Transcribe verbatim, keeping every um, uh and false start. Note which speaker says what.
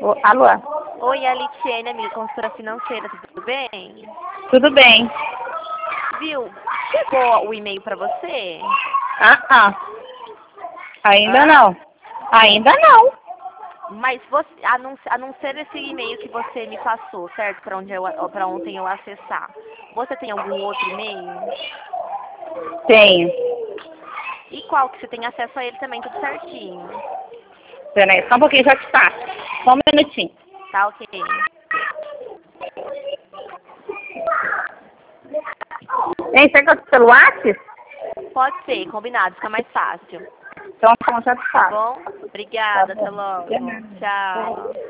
Speaker 1: Ô, alô?
Speaker 2: Oi, a Litiene, amiga, consultora financeira, tudo bem?
Speaker 1: Tudo bem.
Speaker 2: Viu? Chegou o e-mail pra você?
Speaker 1: Ah, ah. Ainda
Speaker 2: Hã?
Speaker 1: não. Ainda não.
Speaker 2: Mas você, a não, a não ser esse e-mail que você me passou, certo? Para onde eu, para ontem eu acessar. Você tem algum outro e-mail?
Speaker 1: Tenho.
Speaker 2: E qual que você tem acesso a ele também, tudo certinho?
Speaker 1: Peraí, só um pouquinho, já te passo. Só um minutinho.
Speaker 2: Tá ok.
Speaker 1: Hein, você quer pelo WhatsApp?
Speaker 2: Pode ser, combinado, fica mais fácil.
Speaker 1: Então, já te
Speaker 2: Tá
Speaker 1: passo.
Speaker 2: bom? Obrigada,
Speaker 1: Tá bom.
Speaker 2: até logo.
Speaker 1: De nada.
Speaker 2: Tchau.